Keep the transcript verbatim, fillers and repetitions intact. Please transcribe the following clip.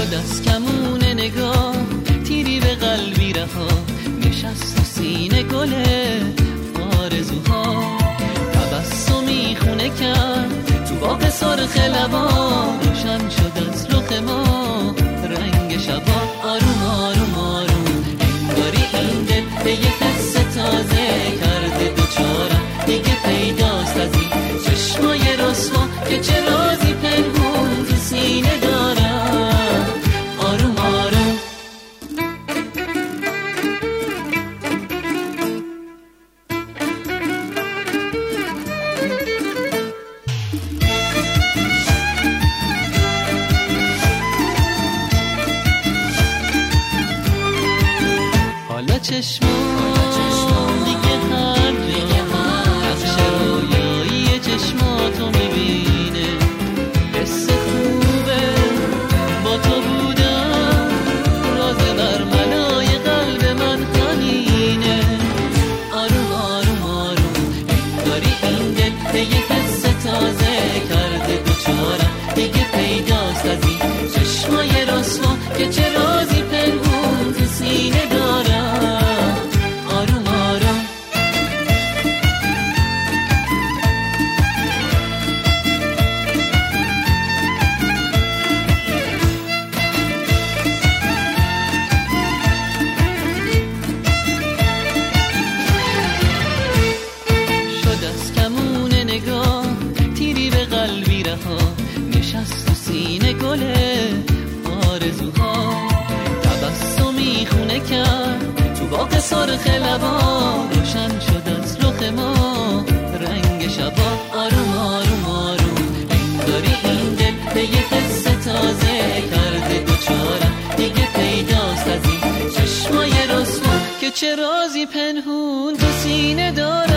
شد از کمون نگاه تیری به قلبی رها، نشست و سینه گل آرزوها، تبسمی خونه کرد تو باغ سرخ لبان، روشن شد از رخ ما رنگ شبا. آروم آروم آروم انگاری این دل به یه حس تازه کرده دوچارم، دیگه پیداست از این چشمای رسوا که چه رازی پنهون تو سینه دارم. آروم آروم حالا چشمام دیگه هر جا نقش رویایی چشماتو میبینه، حس خوبه با تو بودم، راز برملای قلب من خانینه. آروم آروم آروم انگاری این دل به یه حس تازه کرده دوچارم، دیگه پیداست از این چشمای رسوا که چه رازی پنهون تو سینه دارم. آروم آروم شد از کمون نگاه تیری به قلبی رها، نشست و سینه گل آرزوها، تبسمی خونه کرد تو باغ سرخ لبان، روشن شد از رخ ما رنگ شبا. آروم آروم آروم انگاری این دل به یه حس تازه کرده دوچارم، دیگه پیداست از این چشمای رسوا که چه رازی پنهون تو سینه دارم.